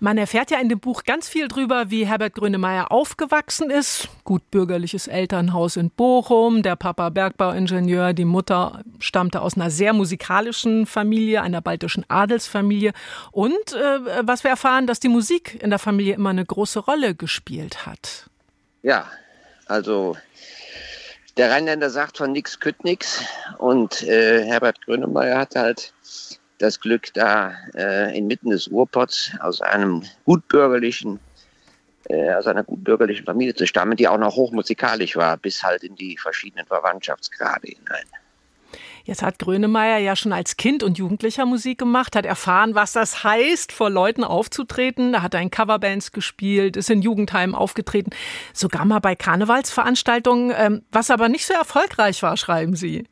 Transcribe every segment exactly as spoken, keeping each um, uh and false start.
Man erfährt ja in dem Buch ganz viel drüber, wie Herbert Grönemeyer aufgewachsen ist. Gut bürgerliches Elternhaus in Bochum, der Papa Bergbauingenieur, die Mutter stammte aus einer sehr musikalischen Familie, einer baltischen Adelsfamilie. Und äh, was wir erfahren, dass die Musik in der Familie immer eine große Rolle gespielt hat. Ja, also der Rheinländer sagt von nix kütt nix. Und äh, Herbert Grönemeyer hat halt das Glück, da äh, inmitten des Ruhrpots aus einem gutbürgerlichen, äh, aus einer gutbürgerlichen Familie zu stammen, die auch noch hochmusikalisch war, bis halt in die verschiedenen Verwandtschaftsgrade hinein. Jetzt hat Grönemeyer ja schon als Kind und Jugendlicher Musik gemacht, hat erfahren, was das heißt, vor Leuten aufzutreten. Da hat er in Coverbands gespielt, ist in Jugendheimen aufgetreten, sogar mal bei Karnevalsveranstaltungen, ähm, was aber nicht so erfolgreich war, schreiben Sie.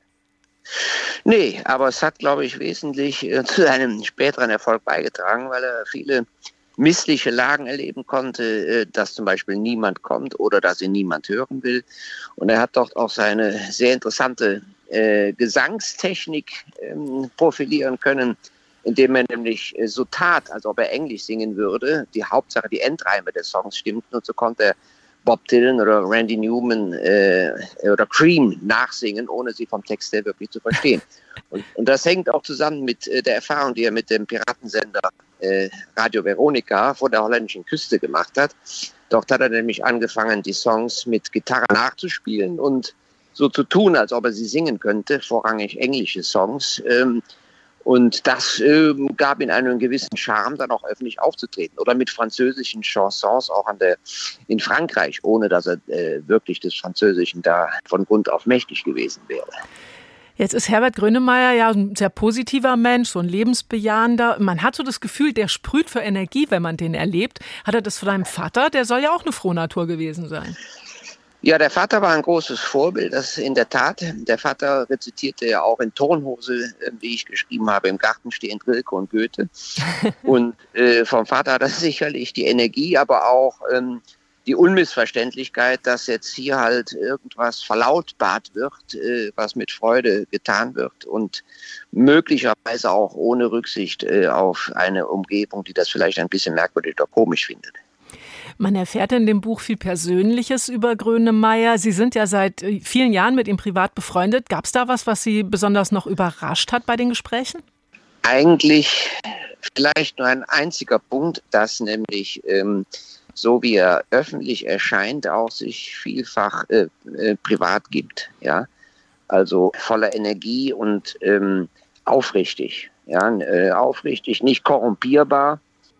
Nee, aber es hat, glaube ich, wesentlich äh, zu seinem späteren Erfolg beigetragen, weil er viele missliche Lagen erleben konnte, äh, dass zum Beispiel niemand kommt oder dass ihn niemand hören will. Und er hat dort auch seine sehr interessante äh, Gesangstechnik ähm, profilieren können, indem er nämlich äh, so tat, als ob er Englisch singen würde. Die Hauptsache, die Endreime des Songs stimmten, und so konnte er Bob Dylan oder Randy Newman äh, oder Cream nachsingen, ohne sie vom Text her wirklich zu verstehen. Und, und das hängt auch zusammen mit äh, der Erfahrung, die er mit dem Piratensender äh, Radio Veronica vor der holländischen Küste gemacht hat. Dort hat er nämlich angefangen, die Songs mit Gitarre nachzuspielen und so zu tun, als ob er sie singen könnte, vorrangig englische Songs. Ähm, Und das äh, gab ihm einen gewissen Charme, dann auch öffentlich aufzutreten. Oder mit französischen Chansons auch an der, in Frankreich, ohne dass er äh, wirklich des Französischen da von Grund auf mächtig gewesen wäre. Jetzt ist Herbert Grönemeyer ja ein sehr positiver Mensch, so ein lebensbejahender. Man hat so das Gefühl, der sprüht für Energie, wenn man den erlebt. Hat er das von seinem Vater? Der soll ja auch eine Frohnatur gewesen sein. Ja, der Vater war ein großes Vorbild, das in der Tat. Der Vater rezitierte ja auch in Turnhose, wie ich geschrieben habe, im Garten stehen Rilke und Goethe. Und äh, vom Vater hat er sicherlich die Energie, aber auch ähm, die Unmissverständlichkeit, dass jetzt hier halt irgendwas verlautbart wird, äh, was mit Freude getan wird und möglicherweise auch ohne Rücksicht äh, auf eine Umgebung, die das vielleicht ein bisschen merkwürdig oder komisch findet. Man erfährt in dem Buch viel Persönliches über Grönemeyer. Sie sind ja seit vielen Jahren mit ihm privat befreundet. Gab es da was, was Sie besonders noch überrascht hat bei den Gesprächen? Eigentlich vielleicht nur ein einziger Punkt, dass nämlich ähm, so wie er öffentlich erscheint, auch sich vielfach äh, äh, privat gibt. Ja? Also voller Energie und ähm, aufrichtig. Ja? Äh, aufrichtig, nicht korrumpierbar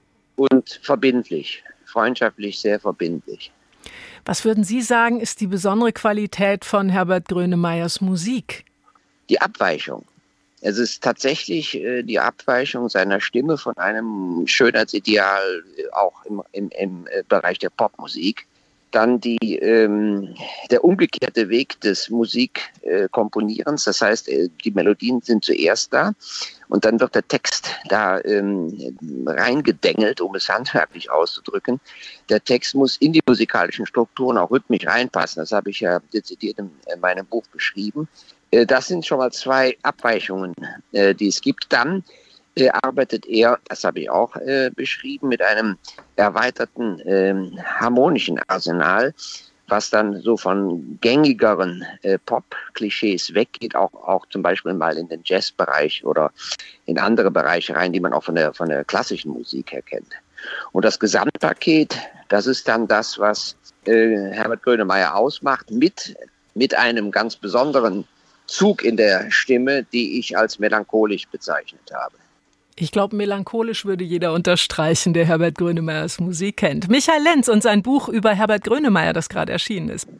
und verbindlich. Freundschaftlich, sehr verbindlich. Was würden Sie sagen, ist die besondere Qualität von Herbert Grönemeyers Musik? Die Abweichung. Es ist tatsächlich äh, die Abweichung seiner Stimme von einem Schönheitsideal, äh, auch im, im, im Bereich der Popmusik. Dann die, ähm, der umgekehrte Weg des Musikkomponierens. Äh, das heißt, äh, die Melodien sind zuerst da und dann wird der Text da ähm, reingedengelt, um es handwerklich auszudrücken. Der Text muss in die musikalischen Strukturen auch rhythmisch reinpassen. Das habe ich ja dezidiert in, in meinem Buch beschrieben. Äh, das sind schon mal zwei Abweichungen, äh, die es gibt. Dann Äh, arbeitet er, das habe ich auch äh, beschrieben, mit einem erweiterten äh, harmonischen Arsenal, was dann so von gängigeren äh, Pop-Klischees weggeht, auch, auch zum Beispiel mal in den Jazzbereich oder in andere Bereiche rein, die man auch von der, von der klassischen Musik her kennt. Und das Gesamtpaket, das ist dann das, was äh, Herbert Grönemeyer ausmacht, mit, mit einem ganz besonderen Zug in der Stimme, die ich als melancholisch bezeichnet habe. Ich glaube, melancholisch würde jeder unterstreichen, der Herbert Grönemeyers Musik kennt. Michael Lenz und sein Buch über Herbert Grönemeyer, das gerade erschienen ist.